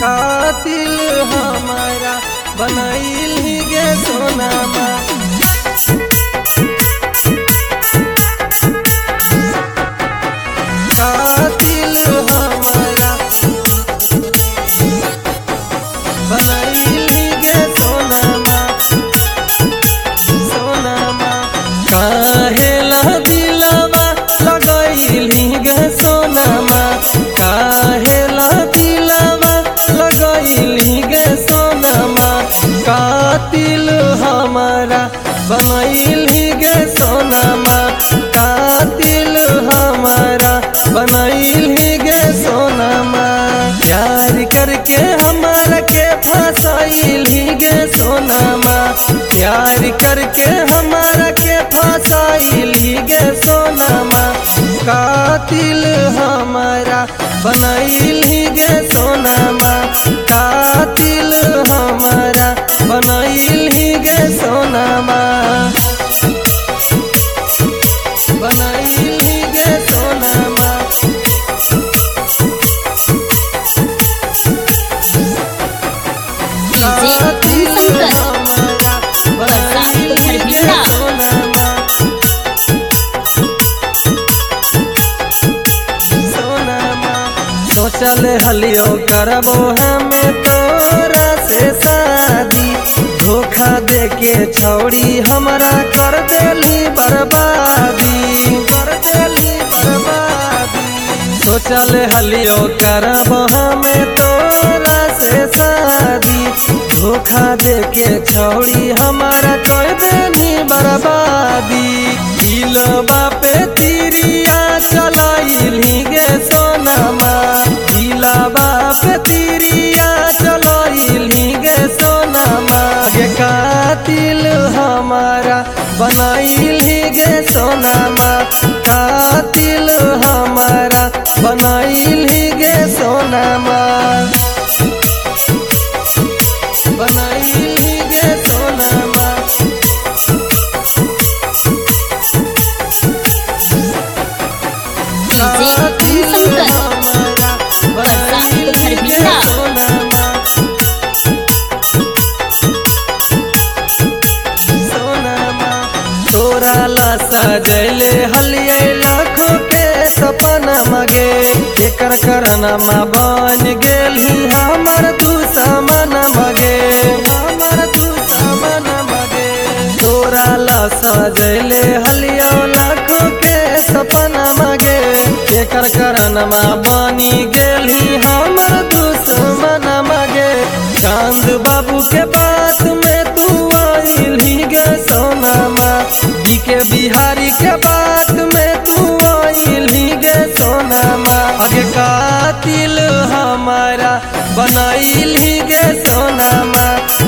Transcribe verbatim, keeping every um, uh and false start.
कातिल हमारा बनैली गे सोनामा। कातिल हमारा बनैली गे सोनामा सोनामा। काहेला दिलवा लगैली गे सोनामा, काहेला दिलवा लगैली गे सोनामा। कातिल हमारा बनैली गे सोनामा, कातिल हमारा बनैली गे सोनामा। प्यार करके हमारा के फसाइली गे सोनामा, प्यार करके हमारा के फसाइली गे सोनामा। कातिल हमारा बनैली गे सोनामा, कातिल हमारा बनैली गे सोनामा। बनैली गे सोनामा। कातिल हमारा बनैली गे सोनामा सोनामा। सोचल हलियो करबो हमें तोरा से शादी, धोखा देके छौड़ी हमरा कर देली बर्बादी, कर देली बर्बादी। सोचल हलियो करबो हमें तोरा से शादी, धोखा देके छौड़ी हमरा कर देली बर्बादी। दिलवा पे तीरिया चलाइली गे सोनामा, दिलवा पे तीरिया चलाइली गे सोनामा। गे कातिल हमारा बनैली गे सोनामा, कातिल हमारा बनैली गे सोनामा। बनैली गे सोनामा। कातिल हमारा बनैली गे सोनामा सोनामा। तोरा ला सजैले हलियै लाखों के सपना मगे, एकर करनमा बन गेलही हमर दुश्मन मगे, हमर दुश्मन मगे। तोरा ला सजैले हलियो लाखों के सपना मगे, एकर करनमा बनी गेलही हमर दुश्मन मगे। चांद बाबू के बात में तू आइली गे सोनामा, बीके बिहारी के बात में तू आइली गे सोनामा। अगे कातिल हमारा बनैली गे सोनामा,